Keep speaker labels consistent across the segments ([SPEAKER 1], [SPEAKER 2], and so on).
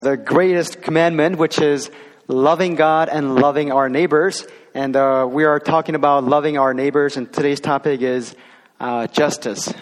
[SPEAKER 1] The greatest commandment, which is loving God and loving our neighbors. And we are talking about loving our neighbors, and today's topic is justice.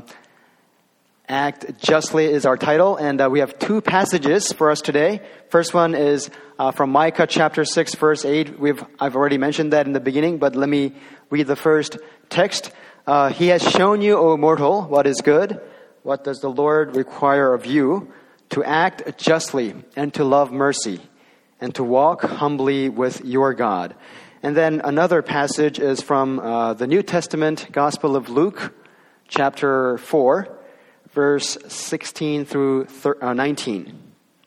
[SPEAKER 1] Act Justly is our title, and we have two passages for us today. First one is from Micah chapter 6, verse 8. I've already mentioned that in the beginning, but let me read the first text. He has shown you, O mortal, what is good. What does the Lord require of you? To act justly and to love mercy and to walk humbly with your God. And then another passage is from the New Testament, Gospel of Luke, chapter 4, verse 16 through 19.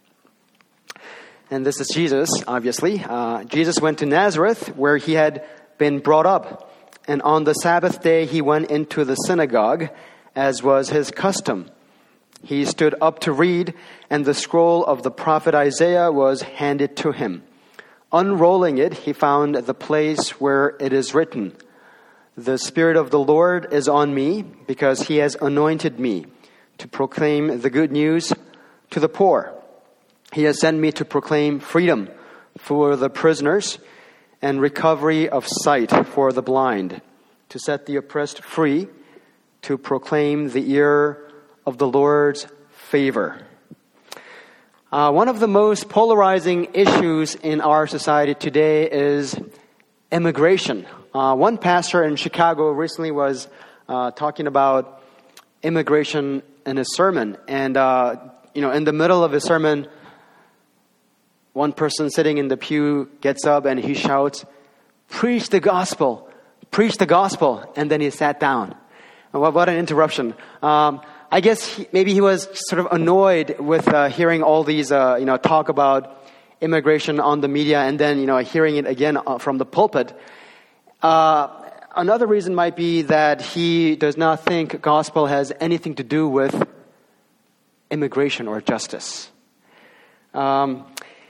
[SPEAKER 1] And this is Jesus, obviously. Jesus went to Nazareth, where he had been brought up. And on the Sabbath day, he went into the synagogue, as was his custom. He stood up to read, and the scroll of the prophet Isaiah was handed to him. Unrolling it, he found the place where it is written, "The Spirit of the Lord is on me, because he has anointed me to proclaim the good news to the poor. He has sent me to proclaim freedom for the prisoners and recovery of sight for the blind, to set the oppressed free, to proclaim the year of the Lord's favor." One of the most polarizing issues in our society today is immigration. One pastor in Chicago recently was talking about immigration in a sermon. And, in the middle of his sermon, one person sitting in the pew gets up and he shouts, preach the gospel, and then he sat down. What an interruption. I guess maybe he was sort of annoyed with hearing all these, talk about immigration on the media and then, hearing it again from the pulpit. Another reason might be that he does not think gospel has anything to do with immigration or justice. The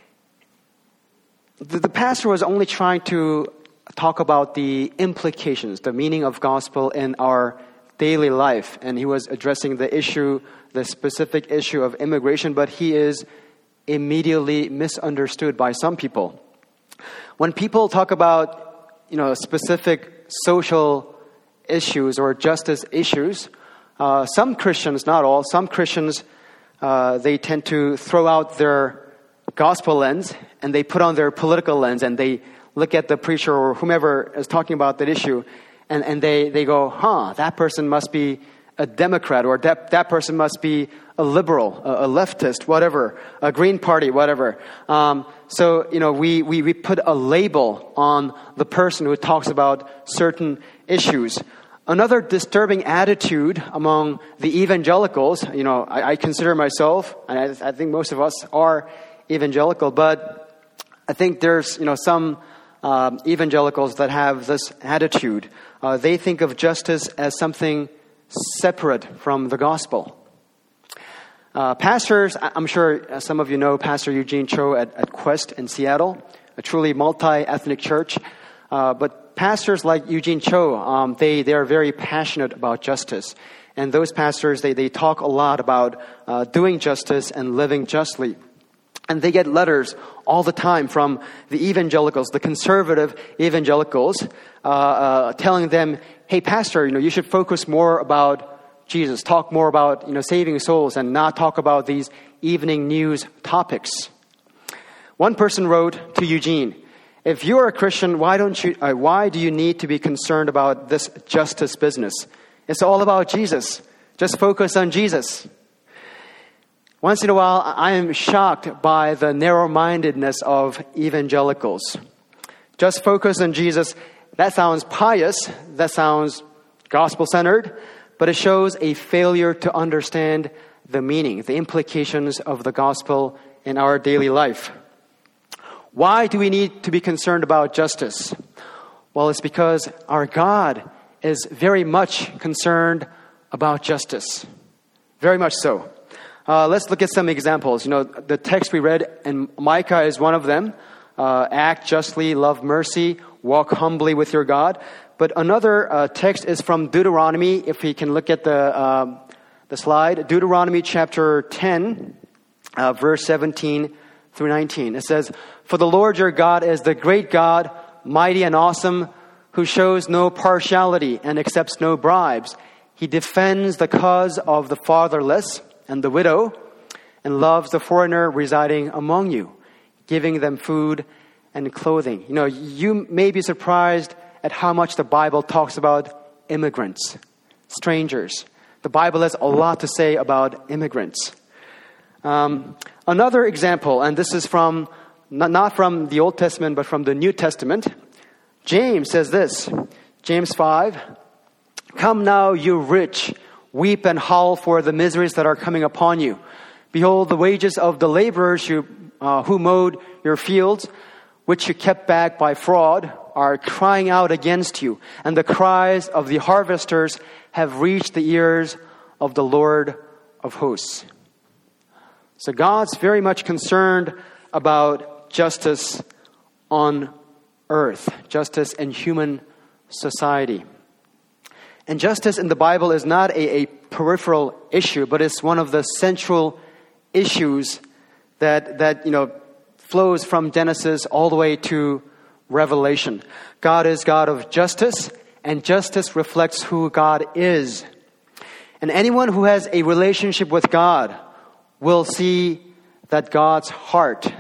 [SPEAKER 1] pastor was only trying to talk about the implications, the meaning of gospel in our daily life, and he was addressing the specific issue of immigration, but he is immediately misunderstood by some people. When people talk about, specific social issues or justice issues, some Christians, not all, some Christians, they tend to throw out their gospel lens and they put on their political lens and they look at the preacher or whomever is talking about that issue and they go, that person must be a Democrat, or that person must be a liberal, a leftist, whatever, a Green Party, whatever. So we put a label on the person who talks about certain issues. Another disturbing attitude among the evangelicals, I consider myself, and I think most of us are evangelical, but I think there's, some evangelicals that have this attitude. They think of justice as something separate from the gospel. Pastors, I'm sure some of you know Pastor Eugene Cho at Quest in Seattle, a truly multi-ethnic church. But pastors like Eugene Cho, they are very passionate about justice. And those pastors, they talk a lot about doing justice and living justly. And they get letters all the time from the evangelicals, the conservative evangelicals, telling them, hey, pastor, you should focus more about Jesus, talk more about, saving souls and not talk about these evening news topics. One person wrote to Eugene, if you are a Christian, why do you need to be concerned about this justice business? It's all about Jesus. Just focus on Jesus. Once in a while, I am shocked by the narrow-mindedness of evangelicals. Just focus on Jesus. That sounds pious. That sounds gospel-centered. But it shows a failure to understand the meaning, the implications of the gospel in our daily life. Why do we need to be concerned about justice? Well, it's because our God is very much concerned about justice. Very much so. Let's look at some examples. The text we read in Micah is one of them. Act justly, love mercy, walk humbly with your God. But another text is from Deuteronomy. If we can look at the slide. Deuteronomy chapter 10, verse 17 through 19. It says, "For the Lord your God is the great God, mighty and awesome, who shows no partiality and accepts no bribes. He defends the cause of the fatherless and the widow, and loves the foreigner residing among you, giving them food and clothing." You know, you may be surprised at how much the Bible talks about immigrants, strangers. The Bible has a lot to say about immigrants. Another example, and this is from not from the Old Testament, but from the New Testament. James says this, James 5, "Come now, you rich, weep and howl for the miseries that are coming upon you. Behold, the wages of the laborers who mowed your fields, which you kept back by fraud, are crying out against you, and the cries of the harvesters have reached the ears of the Lord of hosts." So God's very much concerned about justice on earth, justice in human society. And justice in the Bible is not a peripheral issue, but it's one of the central issues that flows from Genesis all the way to Revelation. God is God of justice, and justice reflects who God is. And anyone who has a relationship with God will see that God's heart.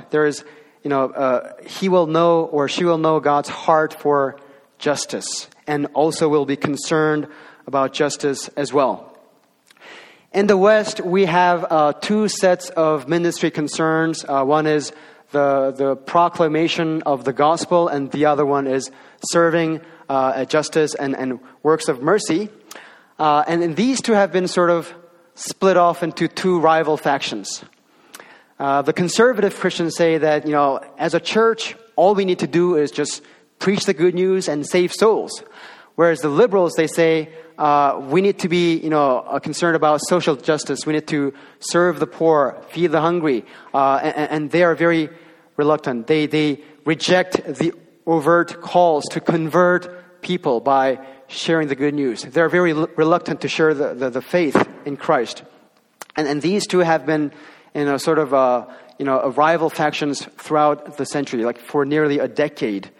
[SPEAKER 1] He will know, or she will know, God's heart for justice, and also will be concerned about justice as well. In the West, we have two sets of ministry concerns. One is the proclamation of the gospel, and the other one is serving justice and works of mercy. And these two have been sort of split off into two rival factions. The conservative Christians say that, as a church, all we need to do is just preach the good news and save souls. Whereas the liberals, they say, we need to be, concerned about social justice. We need to serve the poor, feed the hungry. And they are very reluctant. They reject the overt calls to convert people by sharing the good news. They're very reluctant to share the faith in Christ. And these two have been, sort of, rival factions throughout the century, like for nearly a decade.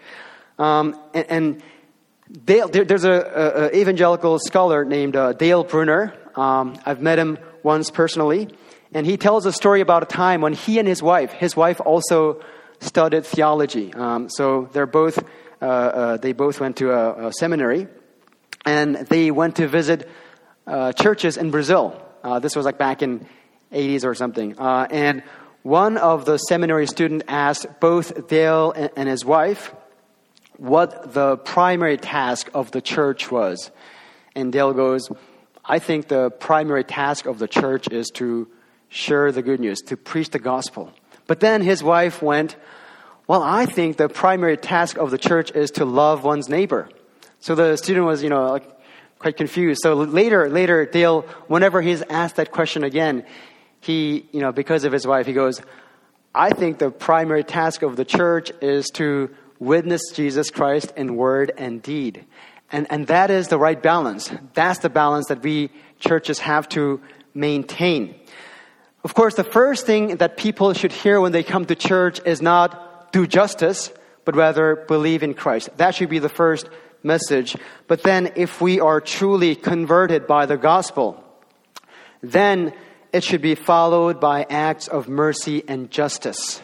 [SPEAKER 1] And there's a evangelical scholar named Dale Bruner. I've met him once personally, and he tells a story about a time when he and his wife also studied theology. So they both went to a seminary, and they went to visit churches in Brazil. This was like back in 80s or something. And one of the seminary students asked both Dale and his wife what the primary task of the church was. And Dale goes, "I think the primary task of the church is to share the good news, to preach the gospel." But then his wife went, "Well, I think the primary task of the church is to love one's neighbor." So the student was, quite confused. So later, Dale, whenever he's asked that question again, he, because of his wife, he goes, "I think the primary task of the church is to witness Jesus Christ in word and deed." And that is the right balance. That's the balance that we churches have to maintain. Of course, the first thing that people should hear when they come to church is not do justice, but rather believe in Christ. That should be the first message. But then if we are truly converted by the gospel, then it should be followed by acts of mercy and justice.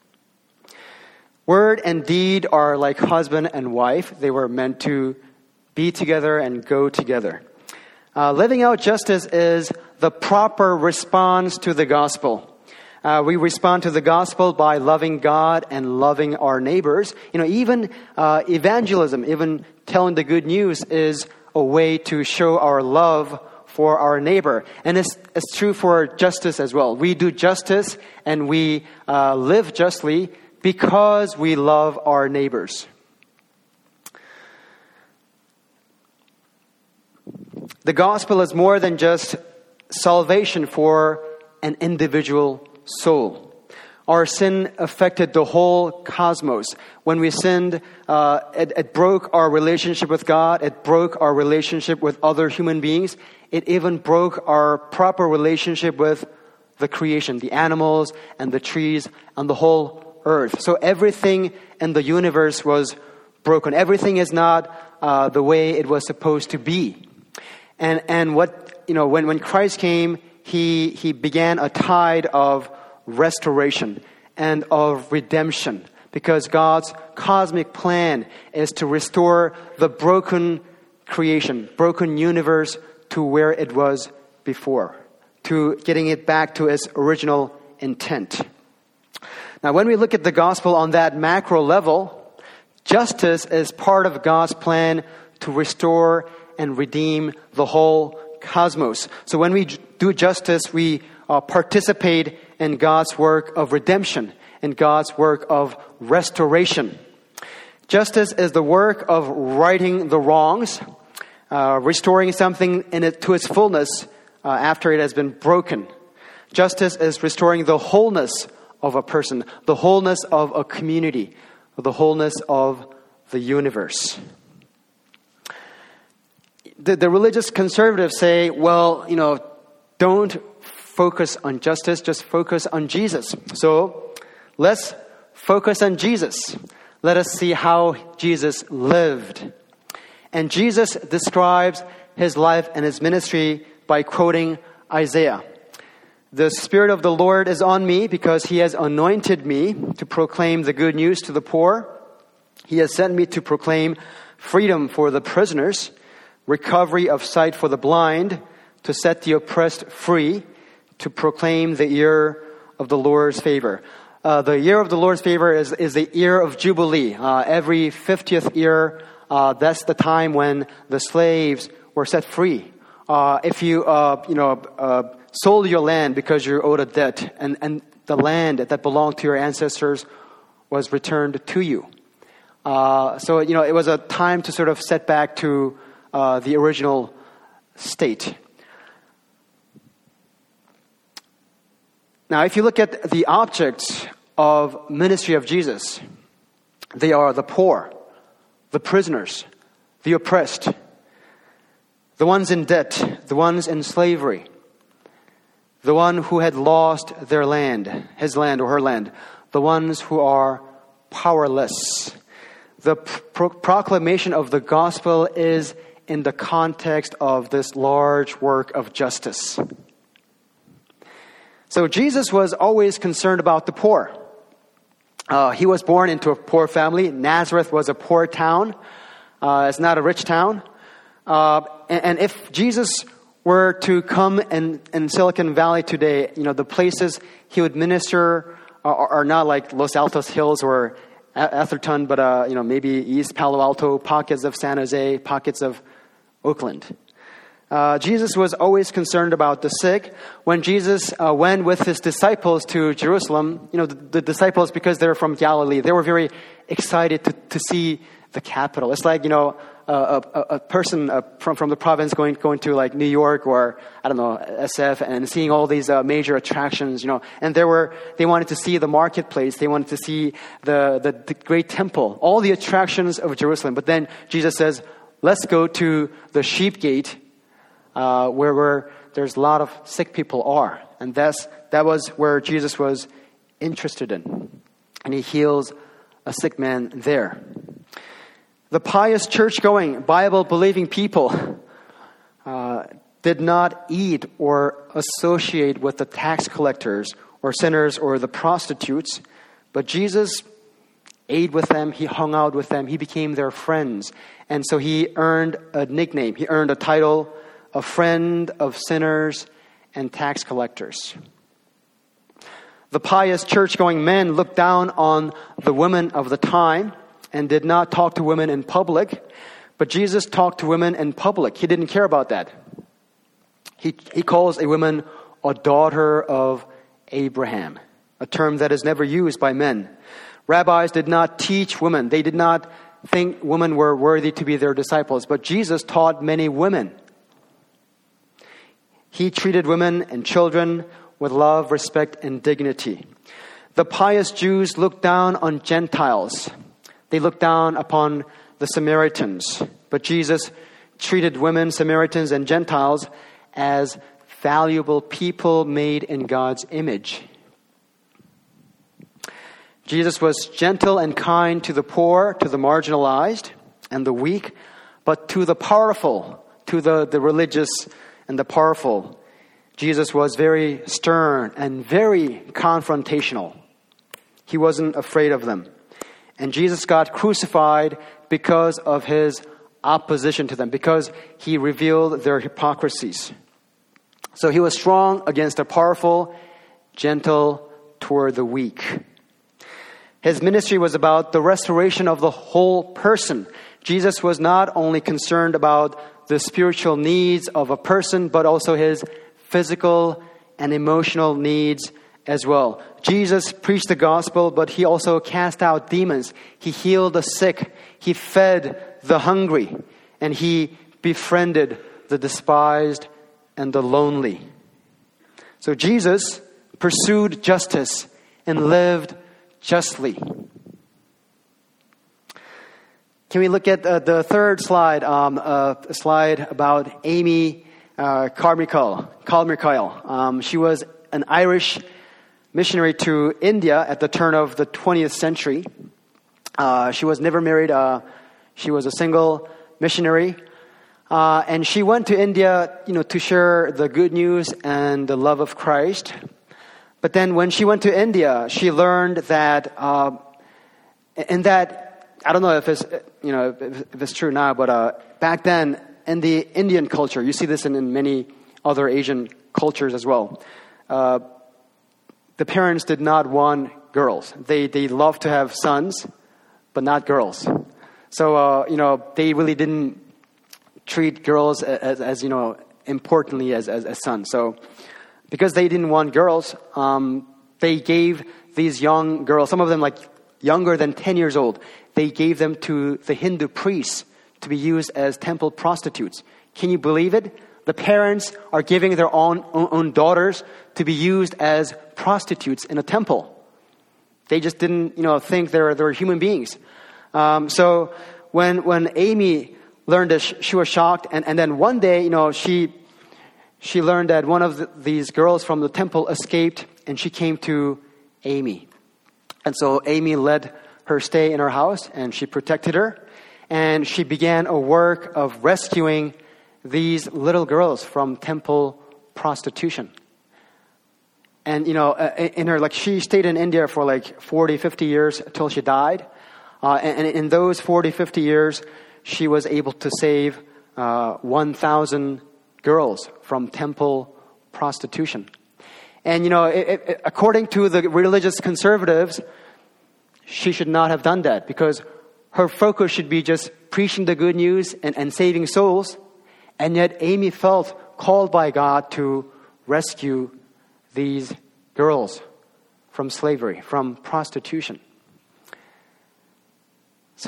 [SPEAKER 1] Word and deed are like husband and wife. They were meant to be together and go together. Living out justice is the proper response to the gospel. We respond to the gospel by loving God and loving our neighbors. Even evangelism, even telling the good news, is a way to show our love for our neighbor. And it's true for justice as well. We do justice and we live justly because we love our neighbors. The gospel is more than just salvation for an individual soul. Our sin affected the whole cosmos. When we sinned, it broke our relationship with God. It broke our relationship with other human beings. It even broke our proper relationship with the creation, the animals and the trees and the whole earth. So everything in the universe was broken. Everything is not the way it was supposed to be. And what, when Christ came, he began a tide of restoration and of redemption, because God's cosmic plan is to restore the broken creation, broken universe to where it was before, to getting it back to its original intent. Now, when we look at the gospel on that macro level, justice is part of God's plan to restore and redeem the whole cosmos. So when we do justice, we participate in God's work of redemption, in God's work of restoration. Justice is the work of righting the wrongs, restoring something to its fullness after it has been broken. Justice is restoring the wholeness of a person, the wholeness of a community, the wholeness of the universe. The religious conservatives say, well, don't focus on justice, just focus on Jesus. So let's focus on Jesus. Let us see how Jesus lived. And Jesus describes his life and his ministry by quoting Isaiah. The Spirit of the Lord is on me because he has anointed me to proclaim the good news to the poor. He has sent me to proclaim freedom for the prisoners, recovery of sight for the blind, to set the oppressed free, to proclaim the year of the Lord's favor. The year of the Lord's favor is the year of Jubilee. Every 50th year, that's the time when the slaves were set free. If you, sold your land because you owed a debt, and the land that belonged to your ancestors was returned to you. So it was a time to sort of set back to the original state. Now, if you look at the objects of ministry of Jesus, they are the poor, the prisoners, the oppressed, the ones in debt, the ones in slavery, the one who had lost their land, his land or her land, the ones who are powerless. The proclamation of the gospel is in the context of this large work of justice. So Jesus was always concerned about the poor. He was born into a poor family. Nazareth was a poor town. It's not a rich town. And if Jesus were to come in Silicon Valley today, the places he would minister are not like Los Altos Hills or Atherton, but maybe East Palo Alto, pockets of San Jose, pockets of Oakland. Jesus was always concerned about the sick. When Jesus went with his disciples to Jerusalem, the disciples, because they're from Galilee, they were very excited to see the capital. It's like, a person from the province going to like New York or, SF, and seeing all these major attractions, and they wanted to see the marketplace. They wanted to see the great temple, all the attractions of Jerusalem. But then Jesus says, let's go to the sheep gate, where there's a lot of sick people are. And that was where Jesus was interested in. And he heals a sick man there. The pious church-going, Bible-believing people did not eat or associate with the tax collectors or sinners or the prostitutes, but Jesus ate with them, he hung out with them, he became their friends. And so he earned a nickname, he earned a title, a friend of sinners and tax collectors. The pious church-going men looked down on the women of the time and did not talk to women in public, but Jesus talked to women in public. He didn't care about that. He calls a woman a daughter of Abraham, a term that is never used by men. Rabbis did not teach women. They did not think women were worthy to be their disciples, but Jesus taught many women. He treated women and children with love, respect, and dignity. The pious Jews looked down on Gentiles. They looked down upon the Samaritans. But Jesus treated women, Samaritans, and Gentiles as valuable people made in God's image. Jesus was gentle and kind to the poor, to the marginalized and the weak, but to the powerful, to the religious and the powerful, Jesus was very stern and very confrontational. He wasn't afraid of them. And Jesus got crucified because of his opposition to them, because he revealed their hypocrisies. So he was strong against the powerful, gentle toward the weak. His ministry was about the restoration of the whole person. Jesus was not only concerned about the spiritual needs of a person, but also his physical and emotional needs as well. Jesus preached the gospel, but he also cast out demons. He healed the sick. He fed the hungry. And he befriended the despised and the lonely. So Jesus pursued justice and lived justly. Can we look at the third slide, a slide about Amy Carmichael. She was an Irish missionary to India at the turn of the 20th century. She was never married. She was a single missionary. And she went to India, to share the good news and the love of Christ. But then when she went to India, she learned that, I don't know if it's, if it's true now, but back then in the Indian culture, you see this in many other Asian cultures as well. The parents did not want girls. They loved to have sons, but not girls. So, they really didn't treat girls as importantly as sons. So, because they didn't want girls, they gave these young girls, some of them like younger than 10 years old, they gave them to the Hindu priests to be used as temple prostitutes. Can you believe it? The parents are giving their own daughters to be used as prostitutes in a temple. They just didn't, think they're human beings. So when Amy learned this, she was shocked. And then one day, she learned that one of these girls from the temple escaped, and she came to Amy. And so Amy let her stay in her house, and she protected her. And she began a work of rescuing these little girls from temple prostitution. And, she stayed in India for 40, 50 years until she died. And in those 40, 50 years, she was able to save 1,000 girls from temple prostitution. And, according to the religious conservatives, she should not have done that, because her focus should be just preaching the good news and saving souls. And yet Amy felt called by God to rescue these girls from slavery, from prostitution. So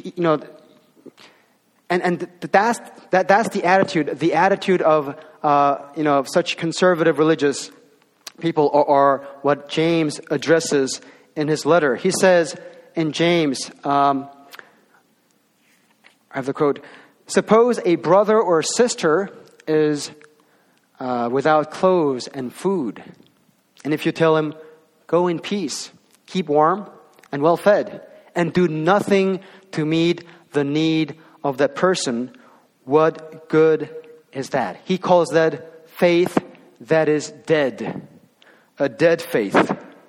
[SPEAKER 1] and that's the attitude of such conservative religious people, or what James addresses in his letter. He says in James, I have the quote, "Suppose a brother or sister is without clothes and food, and if you tell him, 'Go in peace, keep warm and well fed, and do nothing to meet the need of that person,' what good is that?" He calls that faith that is dead, a dead faith.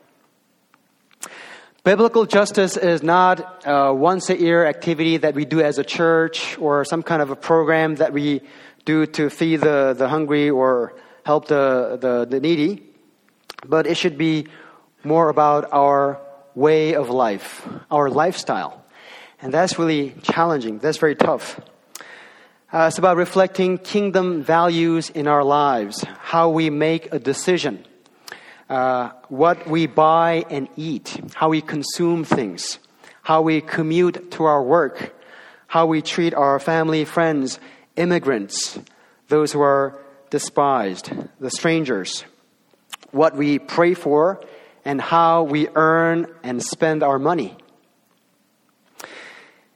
[SPEAKER 1] Biblical justice is not a once-a-year activity that we do as a church, or some kind of a program that we do to feed the hungry or help the needy. But it should be more about our way of life, our lifestyle. And that's really challenging. That's very tough. It's about reflecting kingdom values in our lives, how we make a decision, what we buy and eat, how we consume things, how we commute to our work, how we treat our family, friends, immigrants, those who are despised, the strangers, what we pray for, and how we earn and spend our money.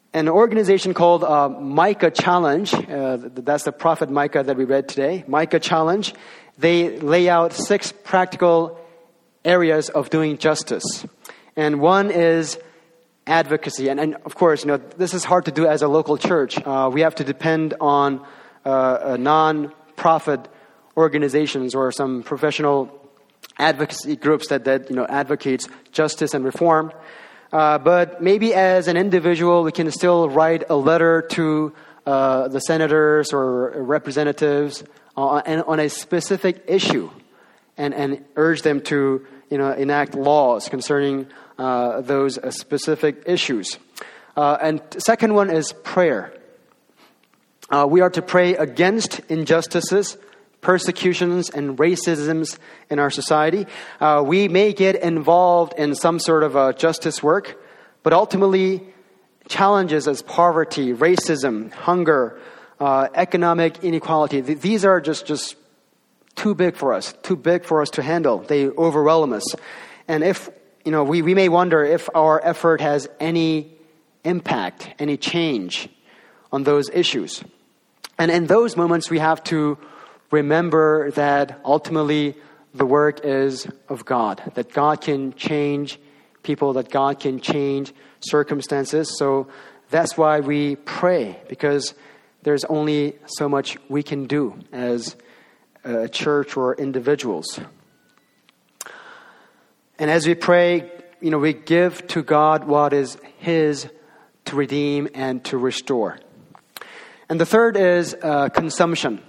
[SPEAKER 1] An organization called Micah Challenge, that's the prophet Micah that we read today, Micah Challenge, they lay out 6 practical areas of doing justice. And one is advocacy. And of course, this is hard to do as a local church. We have to depend on non-profit organizations or some professional advocacy groups that advocates justice and reform. But maybe as an individual, we can still write a letter to the senators or representatives on a specific issue and urge them to enact laws concerning those specific issues. And second one is prayer. We are to pray against injustices, persecutions, and racisms in our society. We may get involved in some sort of justice work, but ultimately challenges as poverty, racism, hunger, economic inequality, these are just too big for us to handle. They overwhelm us. And if, we may wonder if our effort has any impact, any change on those issues. And in those moments, we have to remember that ultimately the work is of God, that God can change people, that God can change circumstances. So that's why we pray, because there's only so much we can do as a church or individuals. And as we pray, we give to God what is His to redeem and to restore. And the third is consumption.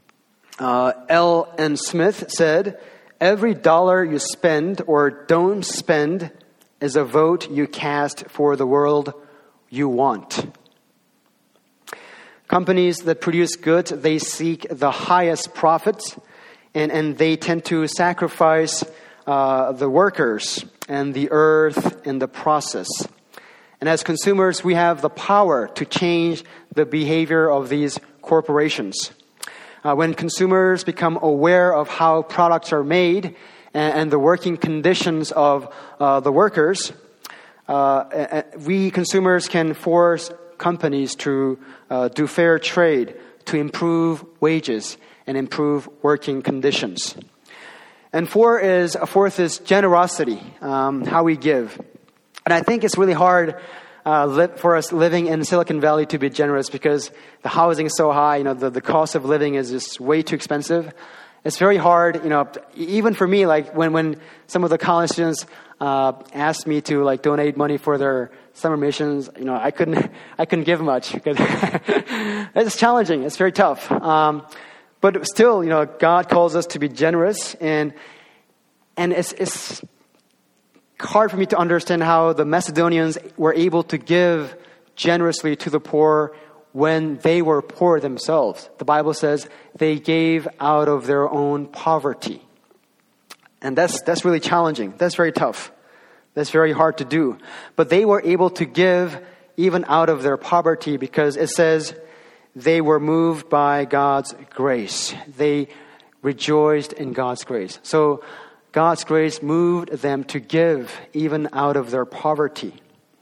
[SPEAKER 1] L.N. Smith said, "Every dollar you spend or don't spend is a vote you cast for the world you want." Companies that produce goods, they seek the highest profits, and they tend to sacrifice the workers and the earth in the process. And as consumers, we have the power to change the behavior of these corporations. When consumers become aware of how products are made and the working conditions of the workers, we consumers can force companies to do fair trade, to improve wages and improve working conditions. And fourth is generosity, how we give. And I think it's really hard for us living in Silicon Valley to be generous because the housing is so high, the cost of living is just way too expensive. It's very hard, even for me, like when some of the college students asked me to donate money for their summer missions, I couldn't give much because it's challenging. It's very tough. But still, God calls us to be generous, and it's hard for me to understand how the Macedonians were able to give generously to the poor when they were poor themselves. The Bible says they gave out of their own poverty. And that's really challenging. That's very tough. That's very hard to do. But they were able to give even out of their poverty because it says they were moved by God's grace. They rejoiced in God's grace. So God's grace moved them to give even out of their poverty.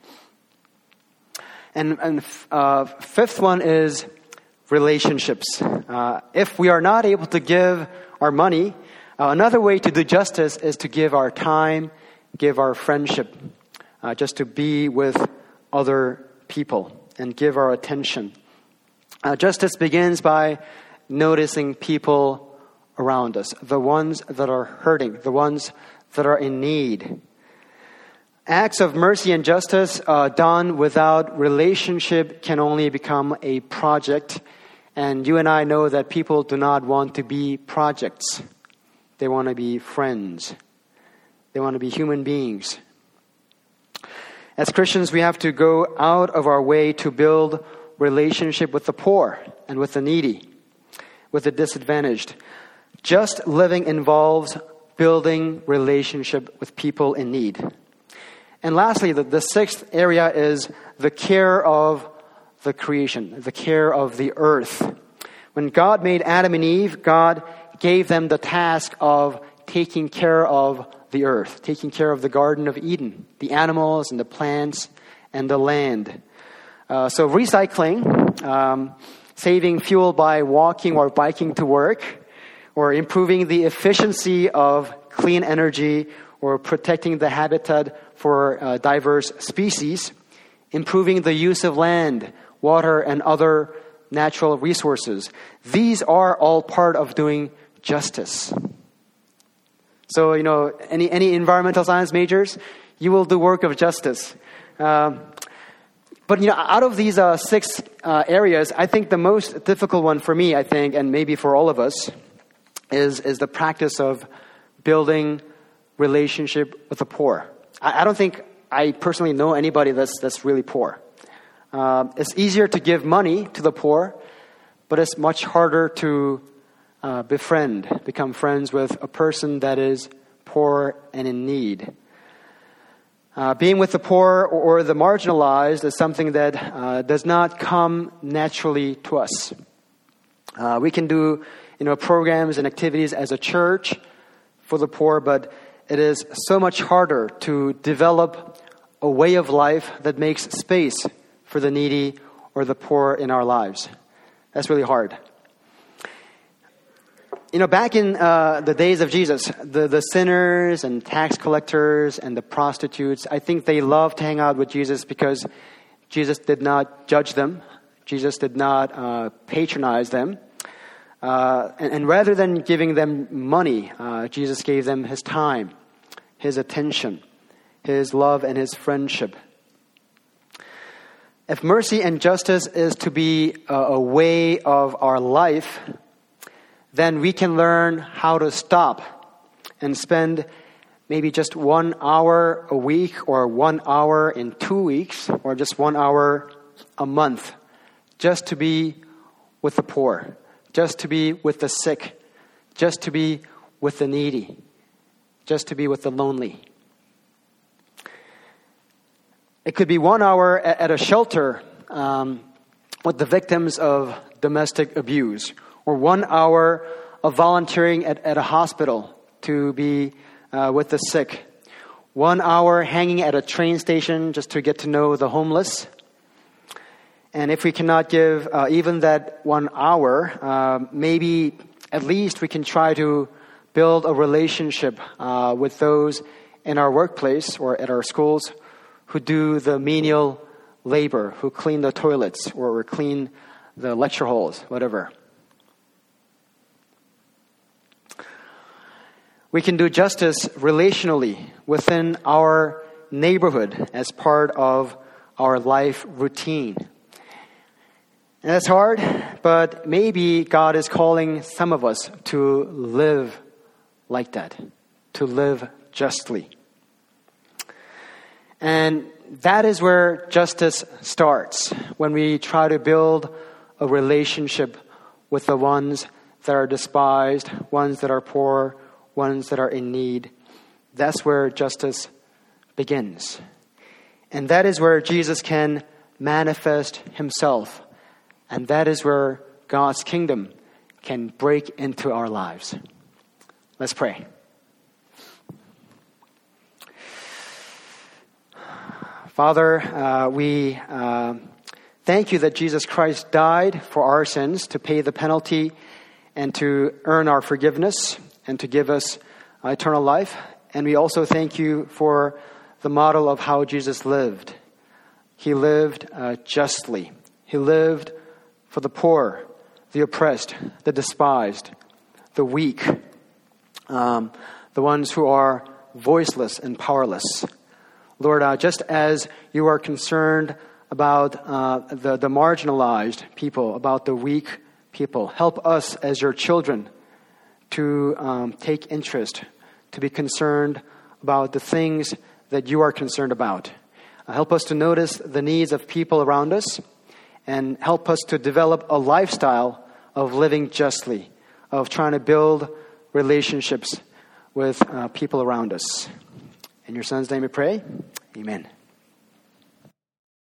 [SPEAKER 1] And fifth one is relationships. If we are not able to give our money, another way to do justice is to give our time, give our friendship, just to be with other people and give our attention. Justice begins by noticing people around us, the ones that are hurting, the ones that are in need. Acts of mercy and justice done without relationship can only become a project. And you and I know that people do not want to be projects. They want to be friends. They want to be human beings. As Christians, we have to go out of our way to build relationship with the poor and with the needy, with the disadvantaged. Just living involves building relationship with people in need. And lastly, the sixth area is the care of the creation, the care of the earth. When God made Adam and Eve, God gave them the task of taking care of the earth, taking care of the Garden of Eden, the animals and the plants and the land. So recycling, saving fuel by walking or biking to work, or improving the efficiency of clean energy, or protecting the habitat for diverse species, improving the use of land, water, and other natural resources. These are all part of doing justice. So, any environmental science majors, you will do work of justice. But out of these 6 areas, I think the most difficult one for me, and maybe for all of us, is the practice of building relationship with the poor. I don't think I personally know anybody that's really poor. It's easier to give money to the poor, but it's much harder to become friends with a person that is poor and in need. Being with the poor or the marginalized is something that does not come naturally to us. We can do, programs and activities as a church for the poor, but it is so much harder to develop a way of life that makes space for the needy or the poor in our lives. That's really hard. Back in the days of Jesus, the sinners and tax collectors and the prostitutes, I think they loved to hang out with Jesus because Jesus did not judge them. Jesus did not patronize them. And rather than giving them money, Jesus gave them his time, his attention, his love, and his friendship. If mercy and justice is to be a way of our life, then we can learn how to stop and spend maybe just 1 hour a week, or 1 hour in 2 weeks, or just 1 hour a month, just to be with the poor, just to be with the sick, just to be with the needy, just to be with the lonely. It could be 1 hour at a shelter with the victims of domestic abuse, or 1 hour of volunteering at a hospital to be with the sick. 1 hour hanging at a train station just to get to know the homeless. And if we cannot give even that 1 hour, maybe at least we can try to build a relationship with those in our workplace or at our schools who do the menial labor, who clean the toilets or clean the lecture halls, whatever. We can do justice relationally within our neighborhood as part of our life routine. And that's hard, but maybe God is calling some of us to live like that, to live justly. And that is where justice starts, when we try to build a relationship with the ones that are despised, ones that are poor, ones that are in need. That's where justice begins. And that is where Jesus can manifest himself. And that is where God's kingdom can break into our lives. Let's pray. Father, we thank you that Jesus Christ died for our sins to pay the penalty and to earn our forgiveness and to give us eternal life. And we also thank you for the model of how Jesus lived. He lived justly. He lived for the poor, the oppressed, the despised, the weak, the ones who are voiceless and powerless. Lord, just as you are concerned about the marginalized people, about the weak people, help us as your children to take interest, to be concerned about the things that you are concerned about. Help us to notice the needs of people around us, and help us to develop a lifestyle of living justly, of trying to build relationships with people around us. In your Son's name we pray. Amen.